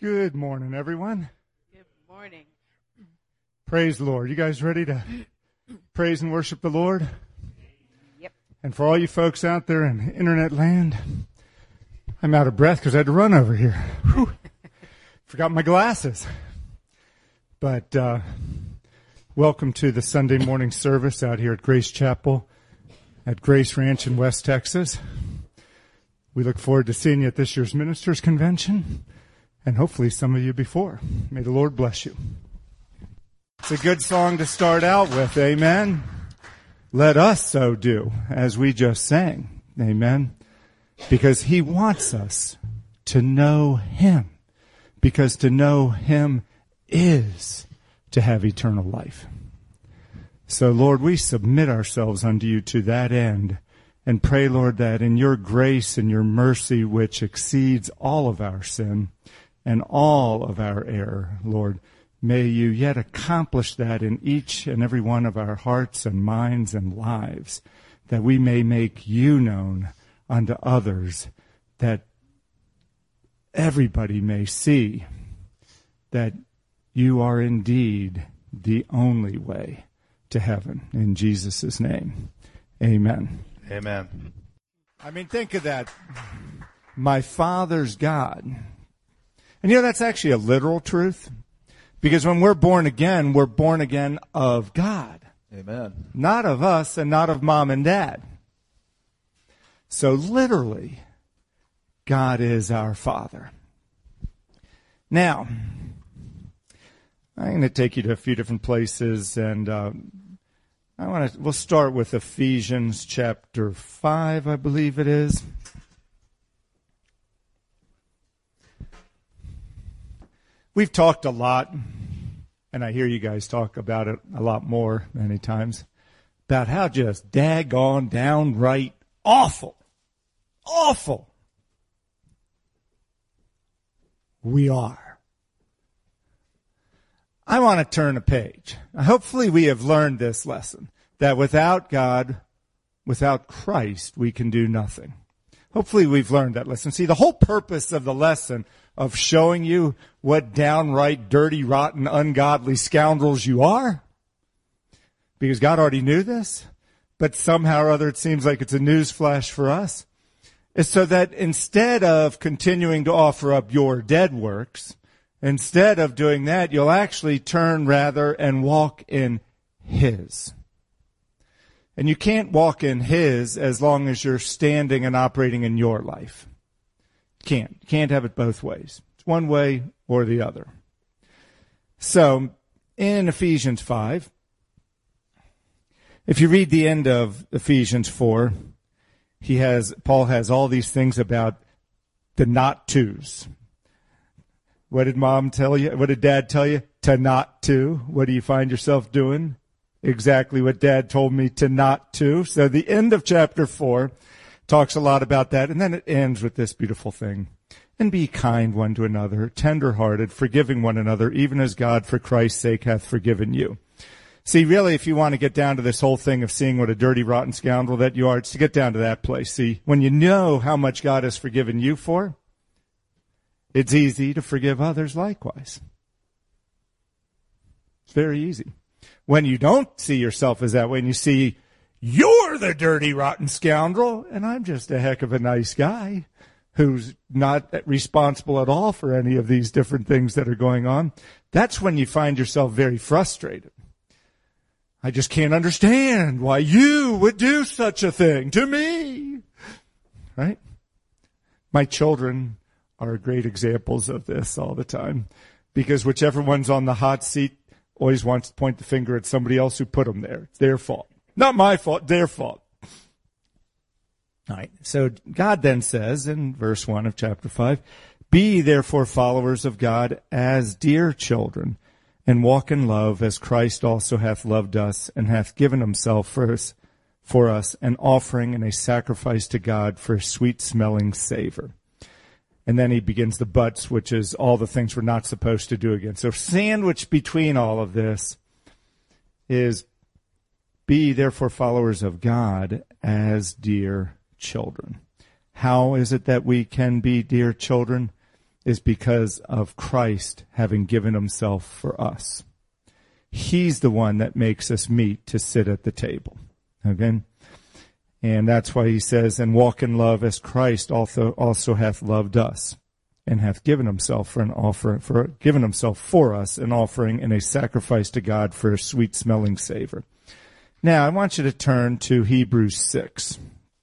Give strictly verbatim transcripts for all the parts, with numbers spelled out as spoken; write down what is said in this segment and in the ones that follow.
Good morning, everyone. Good morning. Praise the Lord. You guys ready to praise and worship the Lord? Yep. And for all you folks out there in internet land, I'm out of breath because I had to run over here. Whew. Forgot my glasses. But uh, welcome to the Sunday morning service out here at Grace Chapel at Grace Ranch in West Texas. We look forward to seeing you at this year's Ministers Convention, and hopefully some of you before. May the Lord bless you. It's a good song to start out with, amen? Let us so do, as we just sang, amen? Because he wants us to know him, because to know him is to have eternal life. So, Lord, we submit ourselves unto you to that end, and pray, Lord, that in your grace and your mercy, which exceeds all of our sin and all of our error, Lord, may you yet accomplish that in each and every one of our hearts and minds and lives, that we may make you known unto others, that everybody may see that you are indeed the only way to heaven. In Jesus' name, amen. Amen. I mean, think of that. My Father's God. And you know, that's actually a literal truth. Because when we're born again, we're born again of God. Amen. Not of us and not of mom and dad. So literally, God is our Father. Now, I'm going to take you to a few different places, and uh, I want to. We'll start with Ephesians chapter five, I believe it is. We've talked a lot, and I hear you guys talk about it a lot more many times, about how just daggone downright awful, awful we are. I want to turn a page. Hopefully we have learned this lesson, that without God, without Christ, we can do nothing. Hopefully we've learned that lesson. See, the whole purpose of the lesson of showing you what downright dirty, rotten, ungodly scoundrels you are, because God already knew this, but somehow or other it seems like it's a news flash for us, is so that instead of continuing to offer up your dead works, instead of doing that, you'll actually turn rather and walk in his. And you can't walk in his as long as you're standing and operating in your life. Can't. Can't have it both ways. It's one way or the other. So, in Ephesians five, if you read the end of Ephesians four, he has, Paul has all these things about the not tos. What did mom tell you? What did dad tell you? To not to. What do you find yourself doing? Exactly what dad told me to not to. So the end of chapter four talks a lot about that. And then it ends with this beautiful thing. And be kind one to another, tender-hearted, forgiving one another, even as God for Christ's sake hath forgiven you. See, really, if you want to get down to this whole thing of seeing what a dirty, rotten scoundrel that you are, it's to get down to that place. See, when you know how much God has forgiven you for, it's easy to forgive others likewise. It's very easy. When you don't see yourself as that way and you see you're the dirty, rotten scoundrel and I'm just a heck of a nice guy who's not responsible at all for any of these different things that are going on, that's when you find yourself very frustrated. I just can't understand why you would do such a thing to me. Right? My children are great examples of this all the time, because whichever one's on the hot seat always wants to point the finger at somebody else who put them there. It's their fault. Not my fault, their fault. All right. So God then says in verse one of chapter five, be therefore followers of God as dear children, and walk in love as Christ also hath loved us and hath given himself for us, for us an offering and a sacrifice to God for a sweet-smelling savor. And then he begins the buts, which is all the things we're not supposed to do again. So sandwiched between all of this is be therefore followers of God as dear children. How is it that we can be dear children? is because of Christ having given himself for us. He's the one that makes us meet to sit at the table. Okay? And that's why he says, and walk in love as Christ also, also hath loved us, and hath given himself for an offer, for given himself for us, an offering and a sacrifice to God for a sweet smelling savor. Now, I want you to turn to Hebrews six.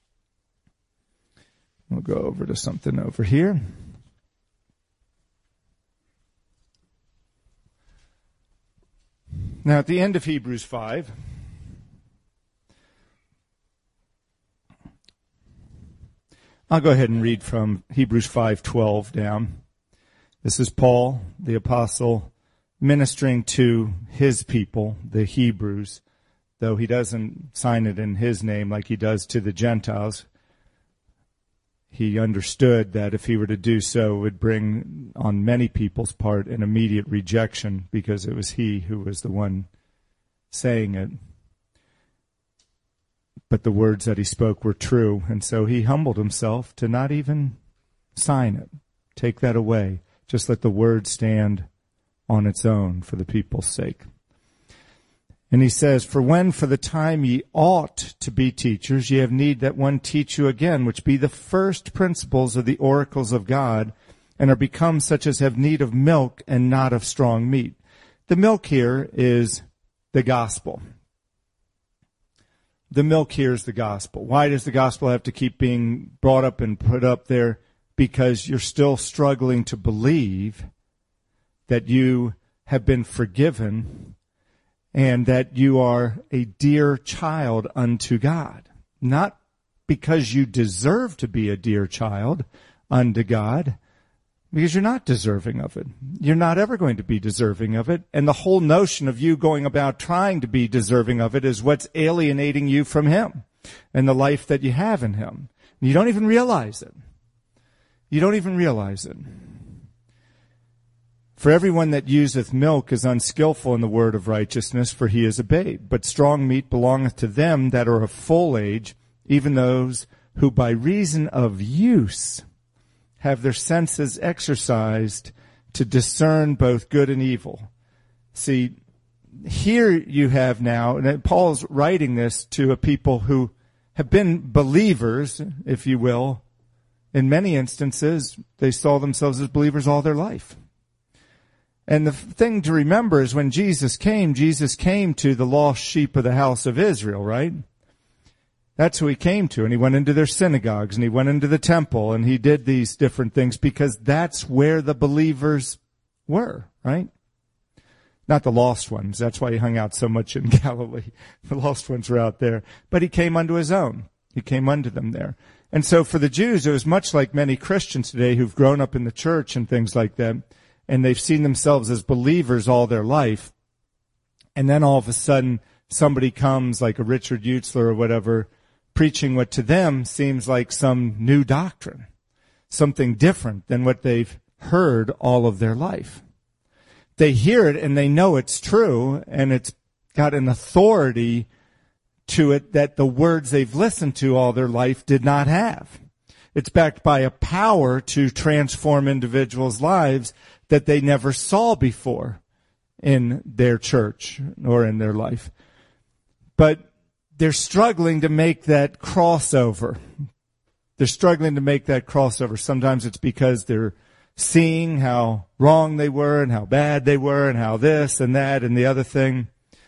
We'll go over to something over here. Now, at the end of Hebrews five, I'll go ahead and read from Hebrews five twelve down. This is Paul, the apostle, ministering to his people, the Hebrews, though he doesn't sign it in his name like he does to the Gentiles. He understood that if he were to do so, it would bring on many people's part an immediate rejection because it was he who was the one saying it. But the words that he spoke were true, and so he humbled himself to not even sign it. Take that away. Just let the word stand on its own for the people's sake. And he says, for when for the time ye ought to be teachers, ye have need that one teach you again, which be the first principles of the oracles of God, and are become such as have need of milk and not of strong meat. The milk here is the gospel. The milk here is the gospel. Why does the gospel have to keep being brought up and put up there? Because you're still struggling to believe that you have been forgiven and that you are a dear child unto God. Not because you deserve to be a dear child unto God, because you're not deserving of it. You're not ever going to be deserving of it. And the whole notion of you going about trying to be deserving of it is what's alienating you from him and the life that you have in him. And you don't even realize it. You don't even realize it. For everyone that useth milk is unskillful in the word of righteousness, for he is a babe. But strong meat belongeth to them that are of full age, even those who by reason of use have their senses exercised to discern both good and evil. See, here you have now, and Paul's writing this to a people who have been believers, if you will. In many instances, they saw themselves as believers all their life. And the thing to remember is when Jesus came, Jesus came to the lost sheep of the house of Israel, right? That's who he came to. And he went into their synagogues and he went into the temple and he did these different things because that's where the believers were, right? Not the lost ones. That's why he hung out so much in Galilee. The lost ones were out there. But he came unto his own. He came unto them there. And so for the Jews, it was much like many Christians today who've grown up in the church and things like that. And they've seen themselves as believers all their life. And then all of a sudden, somebody comes like a Richard Utzler or whatever, preaching what to them seems like some new doctrine, something different than what they've heard all of their life. They hear it and they know it's true, and it's got an authority to it that the words they've listened to all their life did not have. It's backed by a power to transform individuals' lives that they never saw before in their church or in their life. But they're struggling to make that crossover. They're struggling to make that crossover. Sometimes it's because they're seeing how wrong they were and how bad they were and how this and that and the other thing.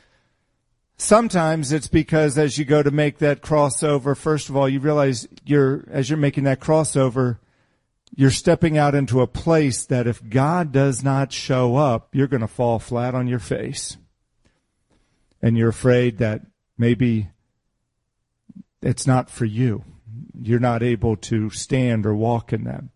Sometimes it's because as you go to make that crossover, first of all, you realize you're, as you're making that crossover, you're stepping out into a place that if God does not show up, you're going to fall flat on your face. And you're afraid that maybe it's not for you. You're not able to stand or walk in that.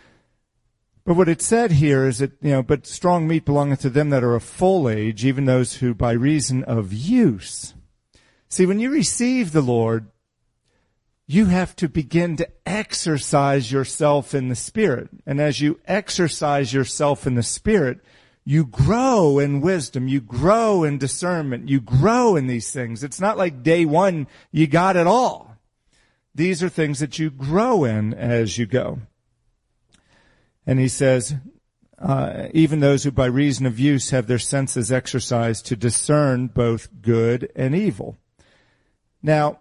But what it said here is that, you know, but strong meat belongeth to them that are of full age, even those who by reason of use. See, when you receive the Lord, you have to begin to exercise yourself in the Spirit. And as you exercise yourself in the Spirit, you grow in wisdom, you grow in discernment, you grow in these things. It's not like day one you got it all. These are things that you grow in as you go. And he says, uh, even those who by reason of use have their senses exercised to discern both good and evil. Now,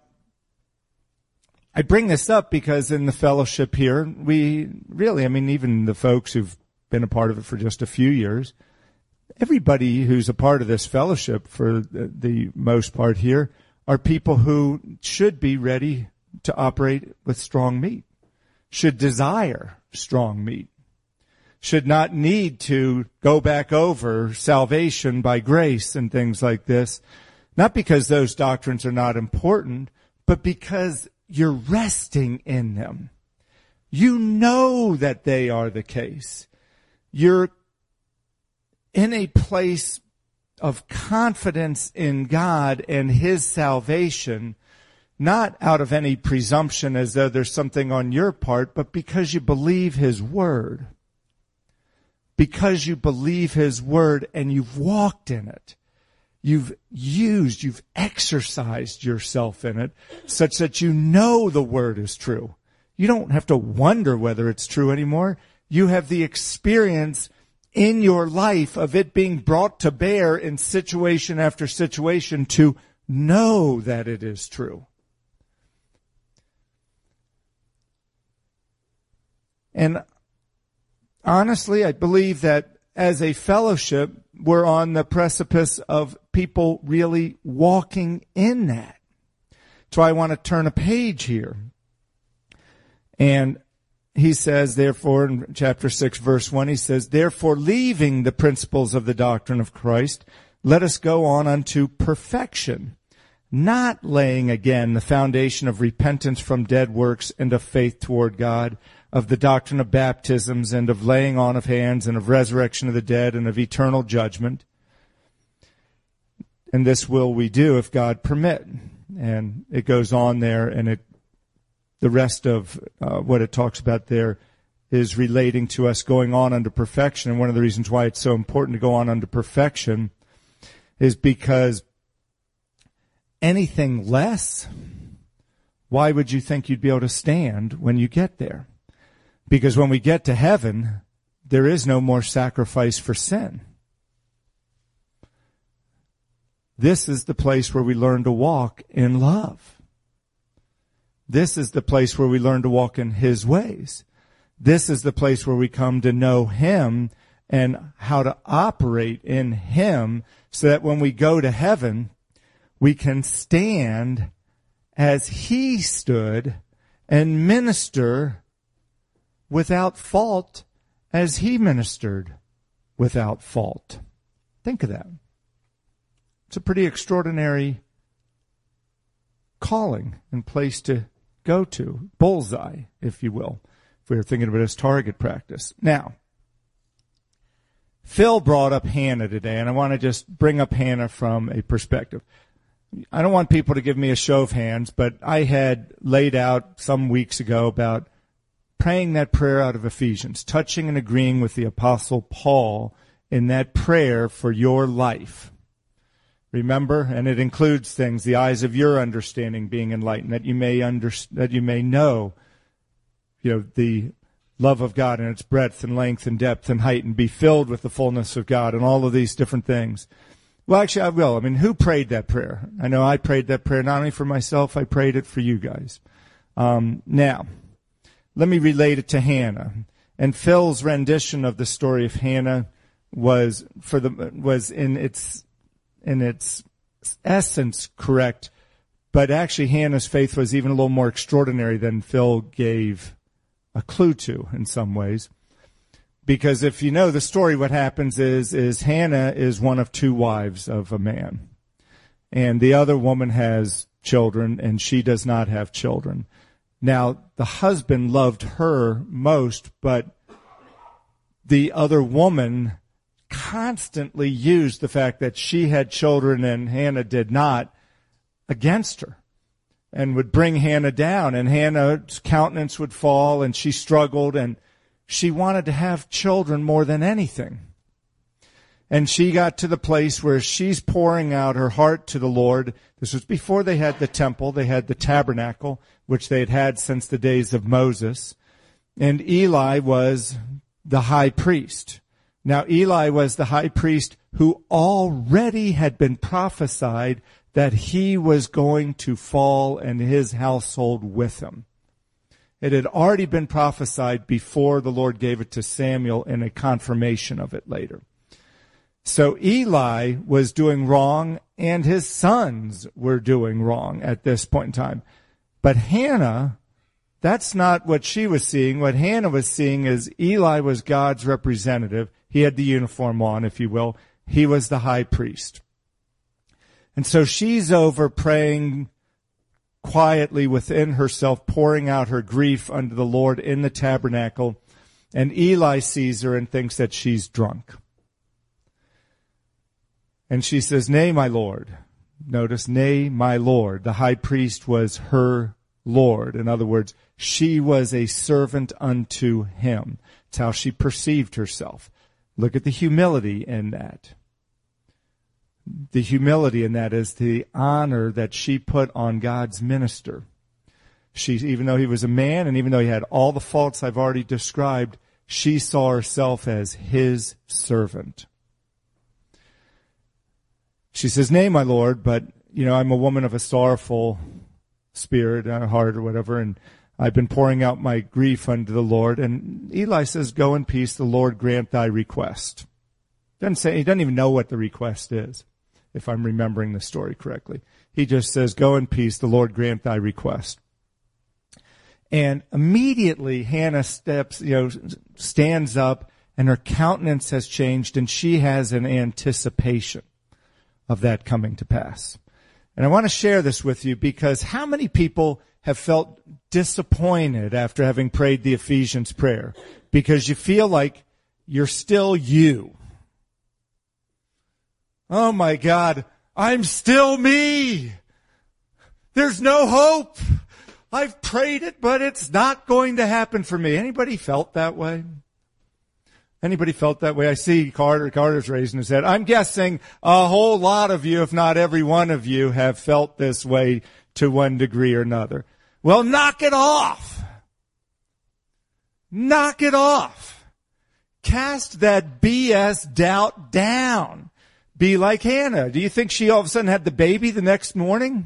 I bring this up because in the fellowship here, we really, I mean, even the folks who've been a part of it for just a few years, everybody who's a part of this fellowship for the, the most part here are people who should be ready to operate with strong meat, should desire strong meat, should not need to go back over salvation by grace and things like this, not because those doctrines are not important, but because you're resting in them. You know that they are the case. You're in a place of confidence in God and His salvation, not out of any presumption as though there's something on your part, but because you believe His Word. Because you believe His Word and you've walked in it. You've used, you've exercised yourself in it such that you know the Word is true. You don't have to wonder whether it's true anymore. You have the experience in your life of it being brought to bear in situation after situation to know that it is true. And honestly, I believe that as a fellowship, we're on the precipice of people really walking in that. So I want to turn a page here. And he says, therefore, in chapter six, verse one, he says, therefore, leaving the principles of the doctrine of Christ, let us go on unto perfection, not laying again the foundation of repentance from dead works and of faith toward God, of the doctrine of baptisms and of laying on of hands and of resurrection of the dead and of eternal judgment. And this will we do if God permit. And it goes on there, and it the rest of uh, what it talks about there is relating to us going on unto perfection. And one of the reasons why it's so important to go on unto perfection is because anything less, why would you think you'd be able to stand when you get there? Because when we get to heaven, there is no more sacrifice for sin. This is the place where we learn to walk in love. This is the place where we learn to walk in His ways. This is the place where we come to know Him and how to operate in Him so that when we go to heaven, we can stand as He stood and minister without fault as He ministered without fault. Think of that. It's a pretty extraordinary calling and place to go to. Bullseye, if you will, if we were thinking of it as target practice. Now, Phil brought up Hannah today, and I want to just bring up Hannah from a perspective. I don't want people to give me a show of hands, but I had laid out some weeks ago about praying that prayer out of Ephesians, touching and agreeing with the Apostle Paul in that prayer for your life. Remember, and it includes things, the eyes of your understanding being enlightened, that you may under, that you may know, you know, the love of God and its breadth and length and depth and height, and be filled with the fullness of God and all of these different things. Well, actually, I will. I mean, who prayed that prayer? I know I prayed that prayer not only for myself, I prayed it for you guys. Um, now, let me relate it to Hannah. And Phil's rendition of the story of Hannah was for the was in its in its essence correct, but actually Hannah's faith was even a little more extraordinary than Phil gave a clue to in some ways. Because if you know the story, what happens is, is Hannah is one of two wives of a man. And the other woman has children, and she does not have children. Now, the husband loved her most, but the other woman constantly used the fact that she had children and Hannah did not against her, and would bring Hannah down, and Hannah's countenance would fall, and she struggled, and she wanted to have children more than anything. And she got to the place where she's pouring out her heart to the Lord. This was before they had the temple. They had the tabernacle, which they had had since the days of Moses. And Eli was the high priest, Now Eli was the high priest who already had been prophesied that he was going to fall and his household with him. It had already been prophesied before the Lord gave it to Samuel in a confirmation of it later. So Eli was doing wrong and his sons were doing wrong at this point in time. But Hannah, that's not what she was seeing. What Hannah was seeing is Eli was God's representative. He had the uniform on, if you will. He was the high priest. And so she's over praying quietly within herself, pouring out her grief unto the Lord in the tabernacle. And Eli sees her and thinks that she's drunk. And she says, "Nay, my Lord." Notice, "Nay, my Lord." The high priest was her Lord. In other words, she was a servant unto him. It's how she perceived herself. Look at the humility in that. The humility in that is the honor that she put on God's minister. She, even though he was a man and even though he had all the faults I've already described, she saw herself as his servant. She says, "Nay, my Lord, but, you know, I'm a woman of a sorrowful spirit, uh, heart or whatever, and I've been pouring out my grief unto the Lord." And Eli says, "Go in peace, the Lord grant thy request." Doesn't say, he doesn't even know what the request is, if I'm remembering the story correctly. He just says, "Go in peace, the Lord grant thy request." And immediately Hannah steps, you know, stands up, and her countenance has changed, and she has an anticipation of that coming to pass. And I want to share this with you because how many people have felt disappointed after having prayed the Ephesians prayer because you feel like you're still you? Oh my God, I'm still me. There's no hope. I've prayed it, but it's not going to happen for me. Anybody felt that way? Anybody felt that way? I see Carter. Carter's raising his head. I'm guessing a whole lot of you, if not every one of you, have felt this way to one degree or another. Well, knock it off. Knock it off. Cast that B S doubt down. Be like Hannah. Do you think she all of a sudden had the baby the next morning?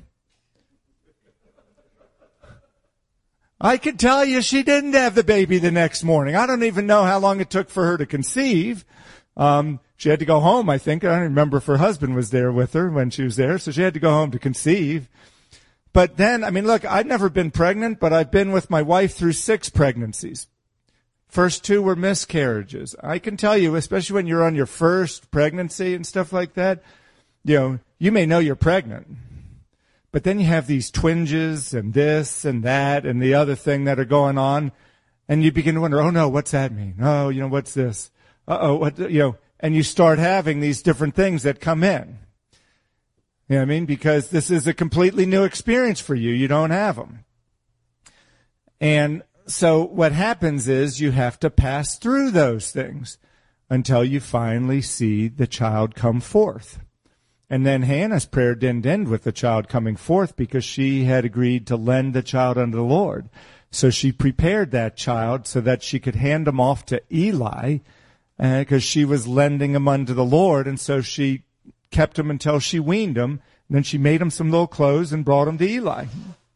I can tell you she didn't have the baby the next morning. I don't even know how long it took for her to conceive. Um, she had to go home, I think. I don't remember if her husband was there with her when she was there, so she had to go home to conceive. But then, I mean, look, I've never been pregnant, but I've been with my wife through six pregnancies. First two were miscarriages. I can tell you, especially when you're on your first pregnancy and stuff like that, you know, you may know you're pregnant. But then you have these twinges and this and that and the other thing that are going on. And you begin to wonder, oh no, what's that mean? Oh, you know, what's this? Uh-oh, what, you know, and you start having these different things that come in. You know what I mean? Because this is a completely new experience for you. You don't have them. And so what happens is you have to pass through those things until you finally see the child come forth. And then Hannah's prayer didn't end with the child coming forth because she had agreed to lend the child unto the Lord. So she prepared that child so that she could hand him off to Eli because uh, she was lending him unto the Lord. And so she kept him until she weaned him. And then she made him some little clothes and brought him to Eli.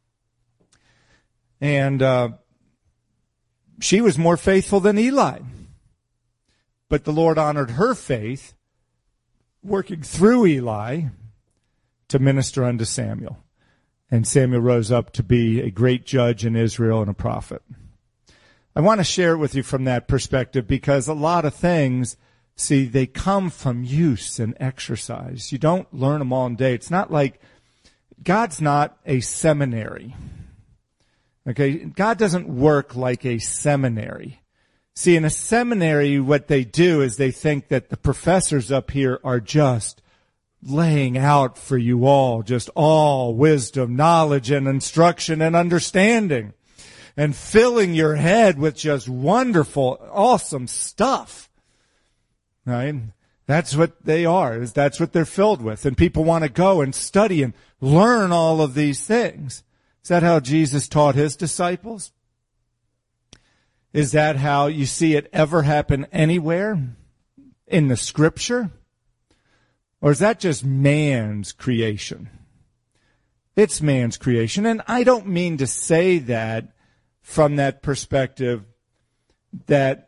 And uh, she was more faithful than Eli. But the Lord honored her faith, working through Eli to minister unto Samuel. And Samuel rose up to be a great judge in Israel and a prophet. I want to share it with you from that perspective because a lot of things, see, they come from use and exercise. You don't learn them all in a day. It's not like, God's not a seminary. Okay? God doesn't work like a seminary. See, in a seminary, what they do is they think that the professors up here are just laying out for you all, just all wisdom, knowledge, and instruction and understanding, and filling your head with just wonderful, awesome stuff. Right? That's what they are. Is That's what they're filled with. And people want to go and study and learn all of these things. Is that how Jesus taught his disciples? Is that how you see it ever happen anywhere? in the scripture? Or is that just man's creation? It's man's creation. And I don't mean to say that from that perspective that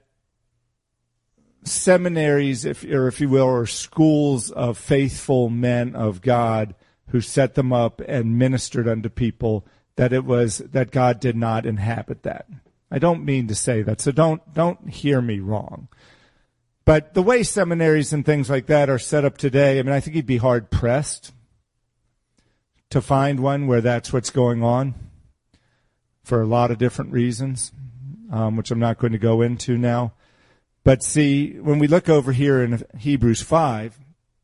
seminaries, if, or if you will, or schools of faithful men of God who set them up and ministered unto people, that it was, that God did not inhabit that. I don't mean to say that, so don't, don't hear me wrong. But the way seminaries and things like that are set up today, I mean, I think you'd be hard pressed to find one where that's what's going on for a lot of different reasons, um, which I'm not going to go into now. But see, when we look over here in Hebrews five,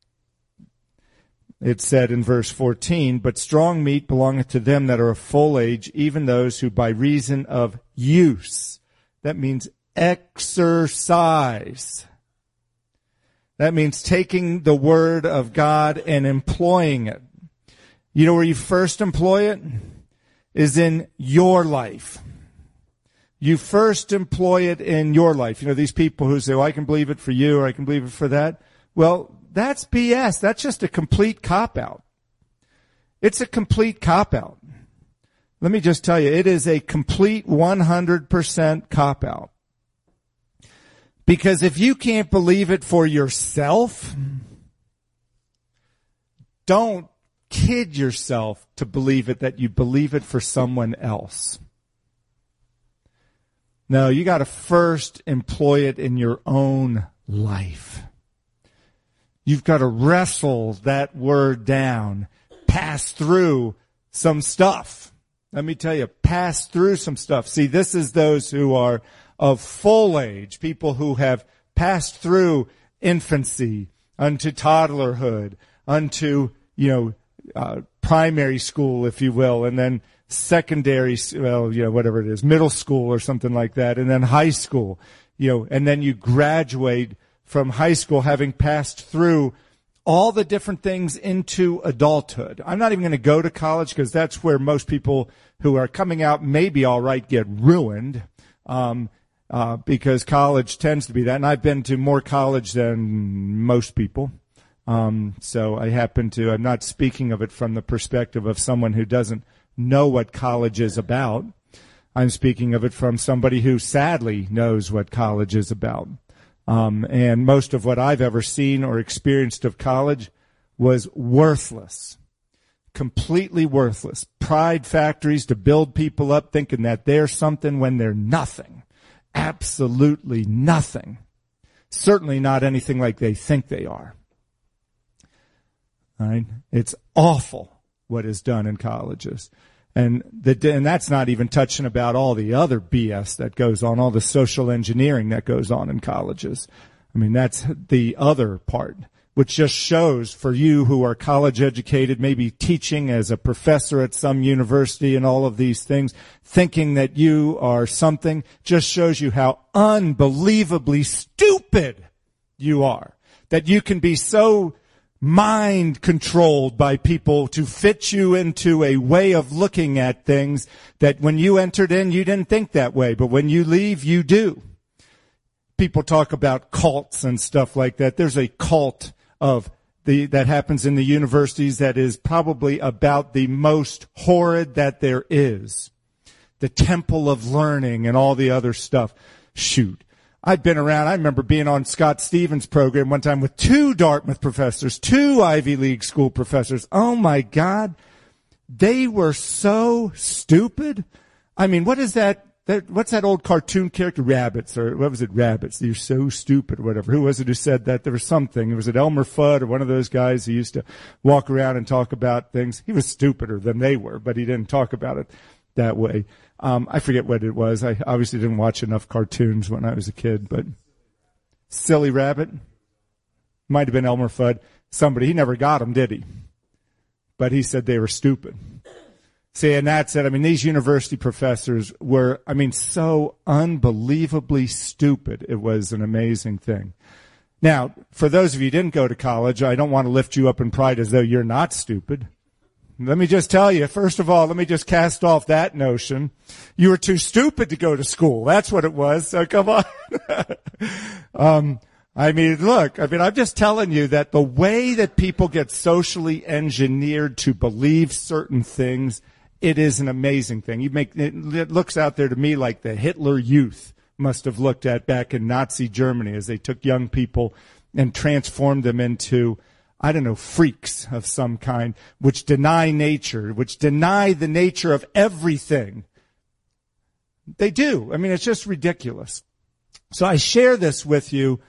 it said in verse fourteen, "But strong meat belongeth to them that are of full age, even those who by reason of use," that means exercise. That means taking the word of God and employing it. You know where you first employ it? Is in your life. You first employ it in your life. You know, these people who say, well, I can believe it for you or I can believe it for that. Well, that's B S. That's just a complete cop-out. It's a complete cop-out. Let me just tell you, it is a complete one hundred percent cop-out. Because if you can't believe it for yourself, don't kid yourself to believe it that you believe it for someone else. No, you got to first employ it in your own life. You've got to wrestle that word down, pass through some stuff. Let me tell you, pass through some stuff. See, this is those who are of full age, people who have passed through infancy unto toddlerhood, unto, you know, uh, primary school, if you will, and then secondary, well, you know, whatever it is, middle school or something like that, and then high school, you know, and then you graduate from high school having passed through all the different things into adulthood. I'm not even going to go to college because that's where most people who are coming out maybe all right get ruined, um, uh, because college tends to be that. And I've been to more college than most people. Um, so I happen to, I'm not speaking of it from the perspective of someone who doesn't know what college is about. I'm speaking of it from somebody who sadly knows what college is about. Um, and most of what I've ever seen or experienced of college was worthless, completely worthless. Pride factories to build people up thinking that they're something when they're nothing, absolutely nothing, certainly not anything like they think they are. All right? It's awful what is done in colleges. And the, and that's not even touching about all the other B S that goes on, all the social engineering that goes on in colleges. I mean, that's the other part, which just shows for you who are college educated, maybe teaching as a professor at some university and all of these things, thinking that you are something, just shows you how unbelievably stupid you are. That you can be so mind controlled by people to fit you into a way of looking at things that when you entered in, you didn't think that way. But when you leave, you do. People talk about cults and stuff like that. There's a cult of the, that happens in the universities that is probably about the most horrid that there is. The temple of learning and all the other stuff. Shoot. I've been around. I remember being on Scott Stevens' program one time with two Dartmouth professors, two Ivy League school professors. Oh, my God. They were so stupid. I mean, what is that? that what's that old cartoon character? Rabbits, or what was it? Rabbits. You're so stupid or whatever. Who was it who said that? There was something. Was it Elmer Fudd or one of those guys who used to walk around and talk about things? He was stupider than they were, but he didn't talk about it that way. Um, I forget what it was. I obviously didn't watch enough cartoons when I was a kid, but Silly Rabbit might have been Elmer Fudd. Somebody, he never got them, did he? But he said they were stupid. See, and that's it. I mean, these university professors were, I mean, so unbelievably stupid. It was an amazing thing. Now, for those of you who didn't go to college, I don't want to lift you up in pride as though you're not stupid. Let me just tell you, first of all, let me just cast off that notion. You were too stupid to go to school. That's what it was. So come on. um, I mean, look, I mean, I'm just telling you that the way that people get socially engineered to believe certain things, it is an amazing thing. You make, it, it looks out there to me like the Hitler Youth must have looked at back in Nazi Germany as they took young people and transformed them into, I don't know, freaks of some kind, which deny nature, which deny the nature of everything. They do. I mean, it's just ridiculous. So I share this with you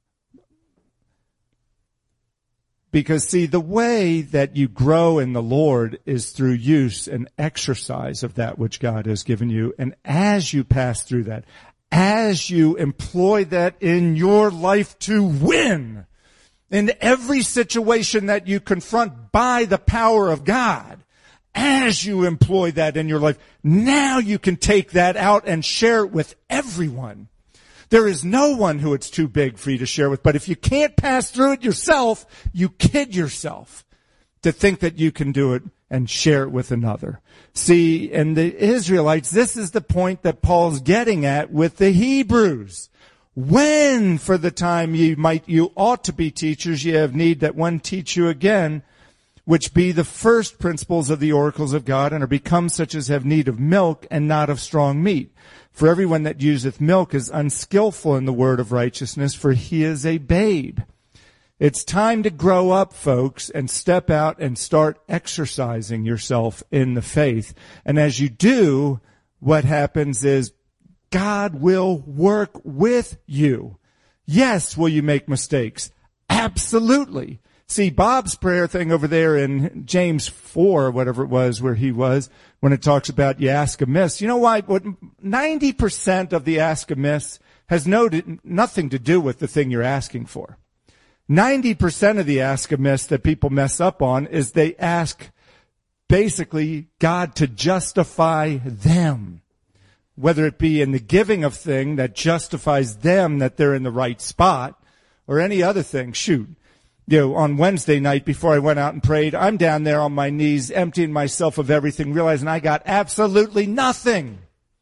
because, see, the way that you grow in the Lord is through use and exercise of that which God has given you. And as you pass through that, as you employ that in your life to win in every situation that you confront by the power of God, as you employ that in your life, now you can take that out and share it with everyone. There is no one who it's too big for you to share with. But if you can't pass through it yourself, you kid yourself to think that you can do it and share it with another. See, in the Israelites, this is the point that Paul's getting at with the Hebrews. When, for the time ye might, you ought to be teachers, ye have need that one teach you again, which be the first principles of the oracles of God, and are become such as have need of milk and not of strong meat. For everyone that useth milk is unskillful in the word of righteousness, for he is a babe. It's time to grow up, folks, and step out and start exercising yourself in the faith. And as you do, what happens is God will work with you. Yes, will you make mistakes? Absolutely. See, Bob's prayer thing over there in James four, whatever it was, where he was, when it talks about you ask amiss. You know why? What ninety percent of the ask amiss has no, nothing to do with the thing you're asking for. ninety percent of the ask amiss that people mess up on is they ask basically God to justify them. Whether it be in the giving of thing that justifies them that they're in the right spot, or any other thing. Shoot. You know, on Wednesday night before I went out and prayed, I'm down there on my knees, emptying myself of everything, realizing I got absolutely nothing.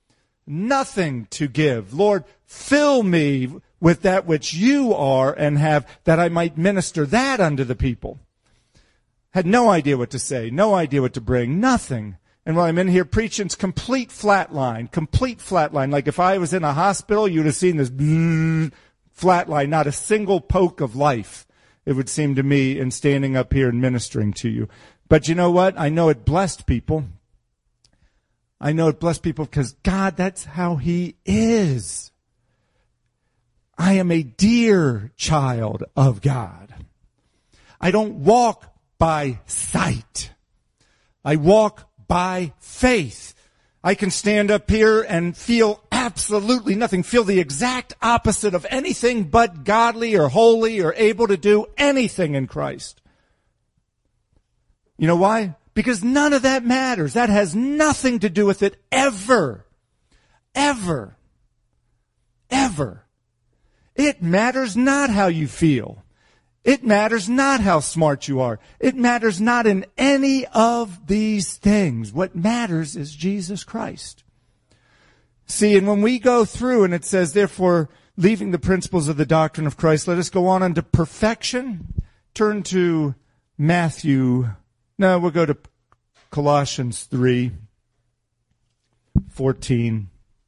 Nothing to give. Lord, fill me with that which you are and have, that I might minister that unto the people. Had no idea what to say, no idea what to bring, nothing. And while I'm in here preaching, it's complete flat line, complete flat line. Like if I was in a hospital, you'd have seen this flat line, not a single poke of life, it would seem to me, in standing up here and ministering to you. But you know what? I know it blessed people. I know it blessed people because God, that's how he is. I am a dear child of God. I don't walk by sight. I walk by faith. I can stand up here and feel absolutely nothing, feel the exact opposite of anything but godly or holy or able to do anything in Christ. You know why? Because none of that matters. That has nothing to do with it ever. Ever. Ever. It matters not how you feel. It matters not how smart you are. It matters not in any of these things. What matters is Jesus Christ. See, and when we go through and it says, therefore, leaving the principles of the doctrine of Christ, let us go on unto perfection. Turn to Matthew. No, we'll go to Colossians three fourteen.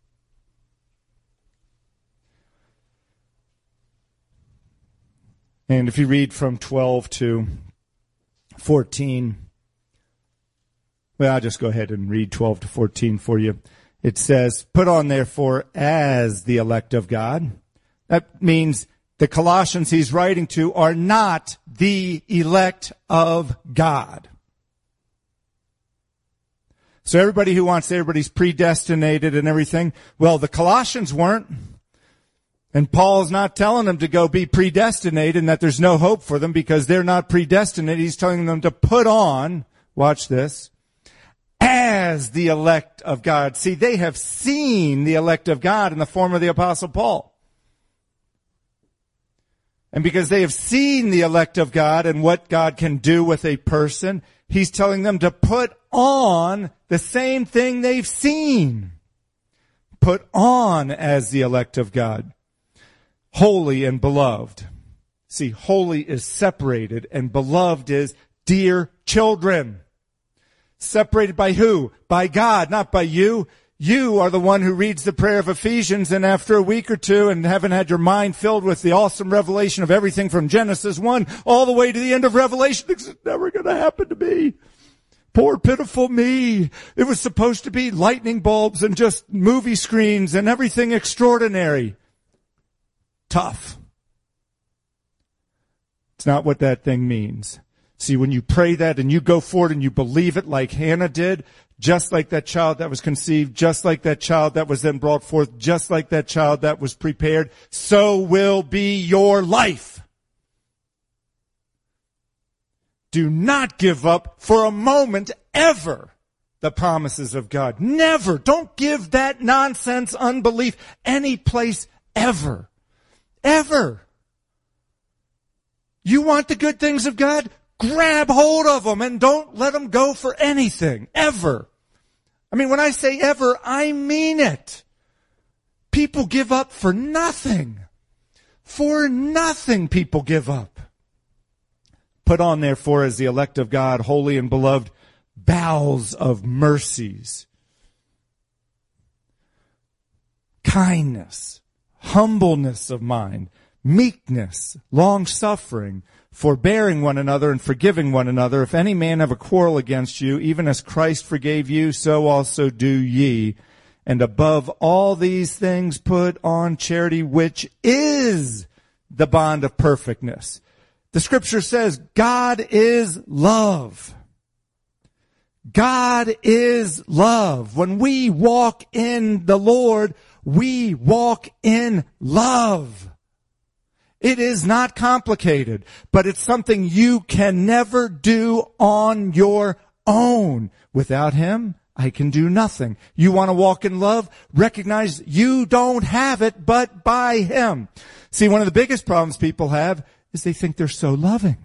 And if you read from twelve to fourteen, well, I'll just go ahead and read twelve to fourteen for you. It says, put on therefore as the elect of God. That means the Colossians he's writing to are not the elect of God. So everybody who wants everybody's predestinated and everything, well, the Colossians weren't. And Paul's not telling them to go be predestinated and that there's no hope for them because they're not predestinated. He's telling them to put on, watch this, as the elect of God. See, they have seen the elect of God in the form of the Apostle Paul. And because they have seen the elect of God and what God can do with a person, he's telling them to put on the same thing they've seen. Put on as the elect of God. Holy and beloved. See, holy is separated and beloved is dear children. Separated by who? By God, not by you. You are the one who reads the prayer of Ephesians, and after a week or two and haven't had your mind filled with the awesome revelation of everything from Genesis one all the way to the end of Revelation, it's never going to happen to me. Poor pitiful me. It was supposed to be lightning bulbs and just movie screens and everything extraordinary. Tough. It's not what that thing means. See, when you pray that and you go forward and you believe it like Hannah did, just like that child that was conceived, just like that child that was then brought forth, just like that child that was prepared, so will be your life. Do not give up for a moment ever the promises of God. Never. Don't give that nonsense unbelief any place ever. Ever. You want the good things of God? Grab hold of them and don't let them go for anything, ever. I mean, when I say ever, I mean it. People give up for nothing. For nothing people give up. Put on, therefore, as the elect of God, holy and beloved, bowels of mercies, kindness, humbleness of mind, meekness, long-suffering, forbearing one another and forgiving one another. If any man have a quarrel against you, even as Christ forgave you, so also do ye. And above all these things put on charity, which is the bond of perfectness. The scripture says God is love. God is love. When we walk in the Lord, we walk in love. It is not complicated, but it's something you can never do on your own. Without Him, I can do nothing. You want to walk in love? Recognize you don't have it but by Him. See, one of the biggest problems people have is they think they're so loving.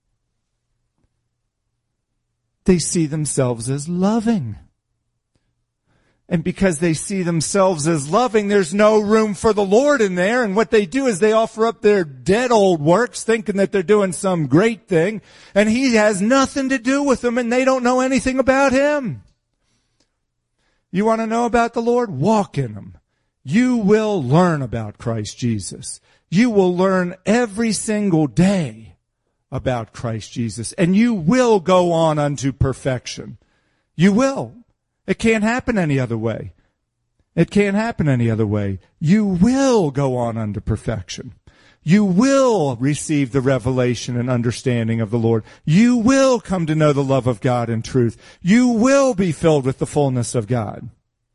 They see themselves as loving. And because they see themselves as loving, there's no room for the Lord in there. And what they do is they offer up their dead old works, thinking that they're doing some great thing. And He has nothing to do with them, and they don't know anything about Him. You want to know about the Lord? Walk in Him. You will learn about Christ Jesus. You will learn every single day about Christ Jesus. And you will go on unto perfection. You will. It can't happen any other way. It can't happen any other way. You will go on unto perfection. You will receive the revelation and understanding of the Lord. You will come to know the love of God in truth. You will be filled with the fullness of God.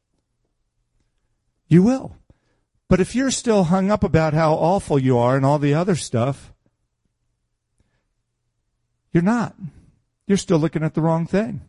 You will. But if you're still hung up about how awful you are and all the other stuff, you're not. You're still looking at the wrong thing.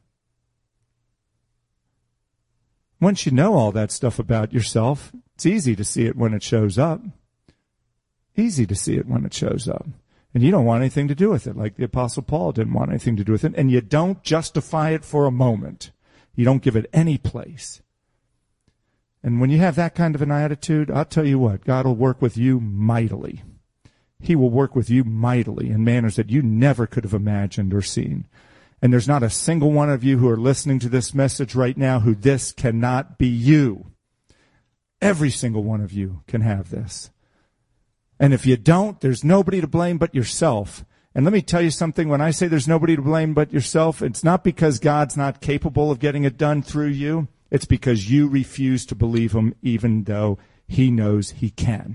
Once you know all that stuff about yourself, it's easy to see it when it shows up. Easy to see it when it shows up. And you don't want anything to do with it, like the Apostle Paul didn't want anything to do with it. And you don't justify it for a moment. You don't give it any place. And when you have that kind of an attitude, I'll tell you what, God will work with you mightily. He will work with you mightily in manners that you never could have imagined or seen. And there's not a single one of you who are listening to this message right now who this cannot be you. Every single one of you can have this. And if you don't, there's nobody to blame but yourself. And let me tell you something, when I say there's nobody to blame but yourself, it's not because God's not capable of getting it done through you. It's because you refuse to believe Him even though He knows He can.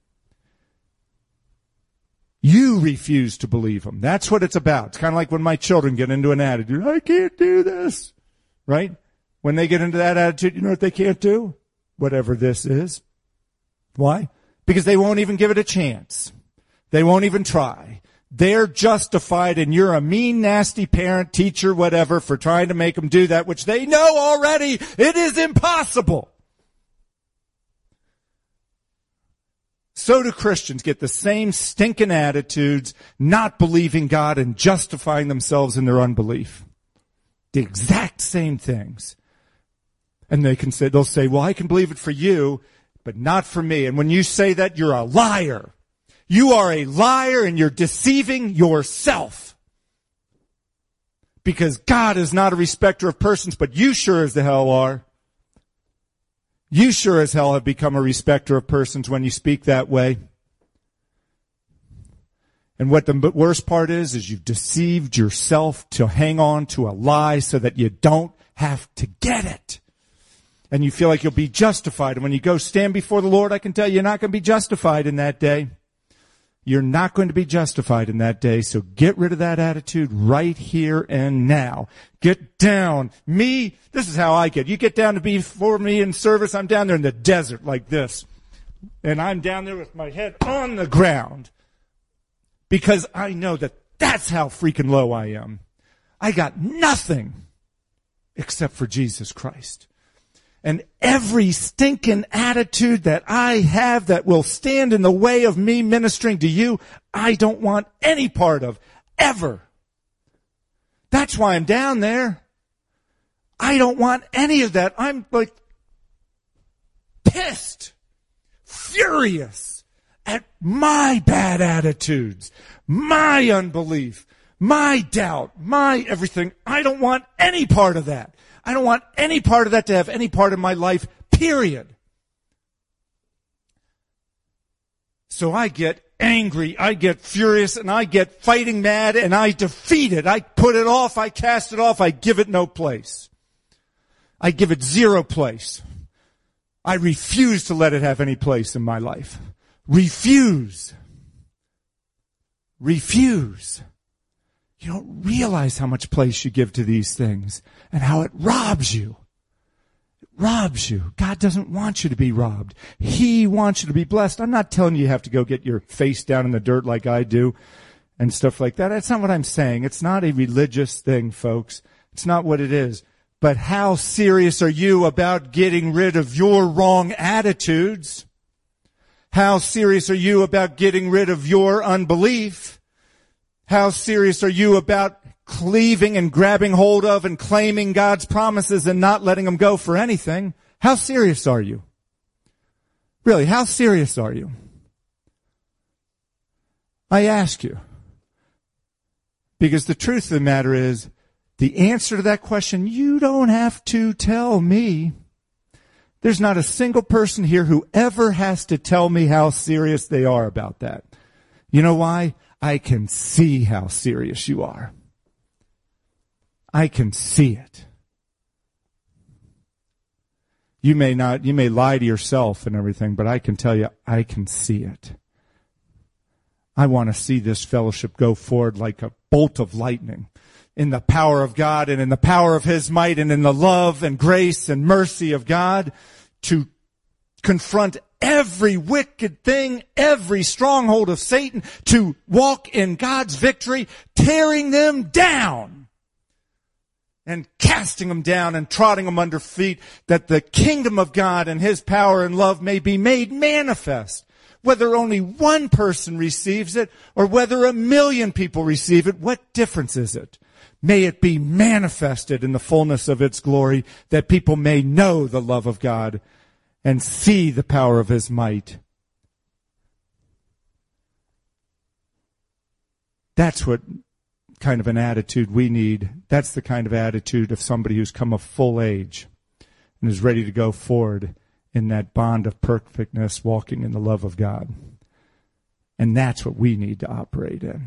You refuse to believe Him. That's what it's about. It's kind of like when my children get into an attitude, I can't do this, right? When they get into that attitude, you know what they can't do? Whatever this is. Why? Because they won't even give it a chance. They won't even try. They're justified, and you're a mean, nasty parent, teacher, whatever, for trying to make them do that, which they know already it is impossible. So do Christians get the same stinking attitudes, not believing God and justifying themselves in their unbelief. The exact same things. And they can say, they'll say, well, I can believe it for you, but not for me. And when you say that, you're a liar. You are a liar and you're deceiving yourself. Because God is not a respecter of persons, but you sure as the hell are. You sure as hell have become a respecter of persons when you speak that way. And what the worst part is, is you've deceived yourself to hang on to a lie so that you don't have to get it. And you feel like you'll be justified. And when you go stand before the Lord, I can tell you, you're not going to be justified in that day. You're not going to be justified in that day. So get rid of that attitude right here and now. Get down. Me, this is how I get. You get down to be before me in service. I'm down there in the desert like this. And I'm down there with my head on the ground. Because I know that that's how freaking low I am. I got nothing except for Jesus Christ. And every stinking attitude that I have that will stand in the way of me ministering to you, I don't want any part of, ever. That's why I'm down there. I don't want any of that. I'm like pissed, furious at my bad attitudes, my unbelief, my doubt, my everything. I don't want any part of that. I don't want any part of that to have any part of my life, period. So I get angry, I get furious, and I get fighting mad, and I defeat it. I put it off, I cast it off, I give it no place. I give it zero place. I refuse to let it have any place in my life. Refuse. Refuse. You don't realize how much place you give to these things and how it robs you. It robs you. God doesn't want you to be robbed. He wants you to be blessed. I'm not telling you you have to go get your face down in the dirt like I do and stuff like that. That's not what I'm saying. It's not a religious thing, folks. It's not what it is. But how serious are you about getting rid of your wrong attitudes? How serious are you about getting rid of your unbelief? How serious are you about cleaving and grabbing hold of and claiming God's promises and not letting them go for anything? How serious are you? Really, how serious are you? I ask you. Because the truth of the matter is, the answer to that question, you don't have to tell me. There's not a single person here who ever has to tell me how serious they are about that. You know why? I can see how serious you are. I can see it. You may not, you may lie to yourself and everything, but I can tell you, I can see it. I want to see this fellowship go forward like a bolt of lightning in the power of God and in the power of His might and in the love and grace and mercy of God to confront every wicked thing, every stronghold of Satan, to walk in God's victory, tearing them down and casting them down and trotting them under feet, that the kingdom of God and His power and love may be made manifest. Whether only one person receives it or whether a million people receive it, what difference is it? May it be manifested in the fullness of its glory, that people may know the love of God and see the power of His might. That's what kind of an attitude we need. That's the kind of attitude of somebody who's come of full age and is ready to go forward in that bond of perfectness, walking in the love of God. And that's what we need to operate in.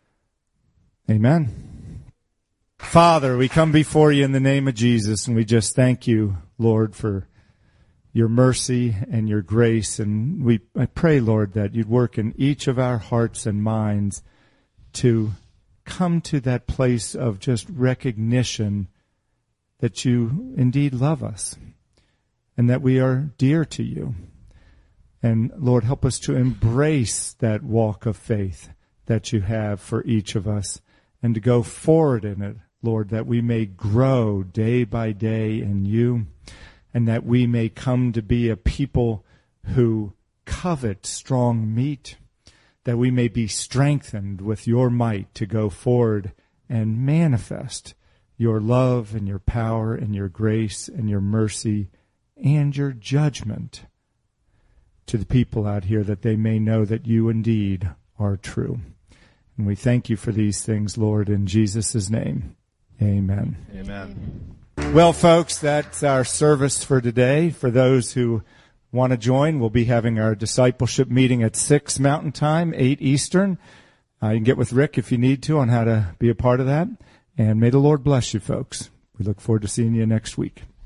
Amen. Father, we come before you in the name of Jesus, and we just thank you, Lord, for your mercy and your grace. And we, I pray, Lord, that you'd work in each of our hearts and minds to come to that place of just recognition that you indeed love us and that we are dear to you. And Lord, help us to embrace that walk of faith that you have for each of us and to go forward in it, Lord, that we may grow day by day in you, and that we may come to be a people who covet strong meat, that we may be strengthened with your might to go forward and manifest your love and your power and your grace and your mercy and your judgment to the people out here, that they may know that you indeed are true. And we thank you for these things, Lord, in Jesus' name. Amen. Amen. Well, folks, that's our service for today. For those who want to join, we'll be having our discipleship meeting at six Mountain Time, eight Eastern. Uh, you can get with Rick if you need to on how to be a part of that. And may the Lord bless you, folks. We look forward to seeing you next week.